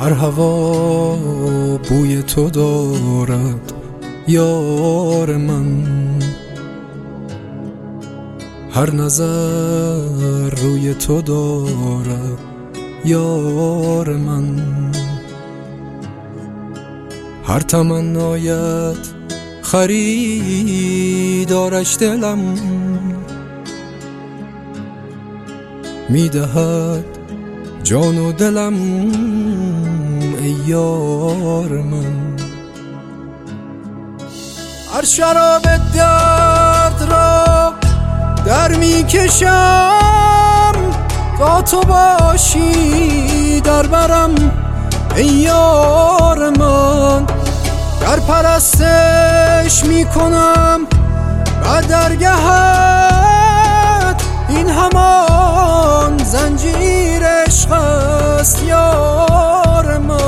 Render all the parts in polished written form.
هر هوا بوی تو دارد یار من، هر نظر روی تو دارد یار من، هر تمنایت خریدارش دلم میدهد جان و دلم ای یار من. هر شراب درد را در میکشم تا تو باشی در برم ای یار من، در پرستش میکنم و درگهت این همان زنجیر عشق است یار من.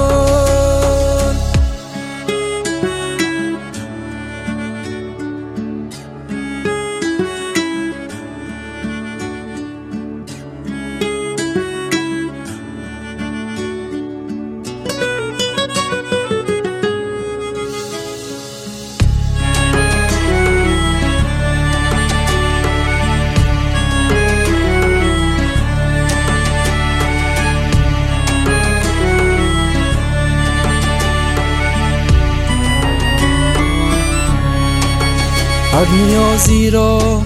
هر نیازی را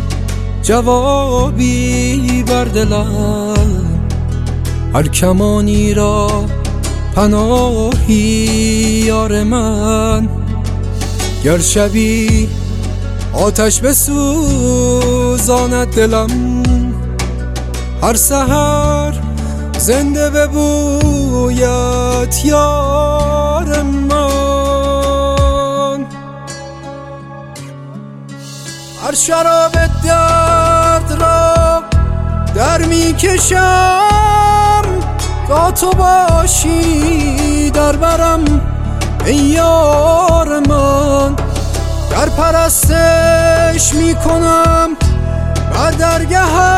جوابی بر دلم، هر کمانی را پناهی یار من، گر شبی آتش بسوزاند دلم، هر سحر زنده ببوید یار من. هر شراب درد را در میکشم تا تو باشی در برم ای یار من، در پرستش میکنم و درگهت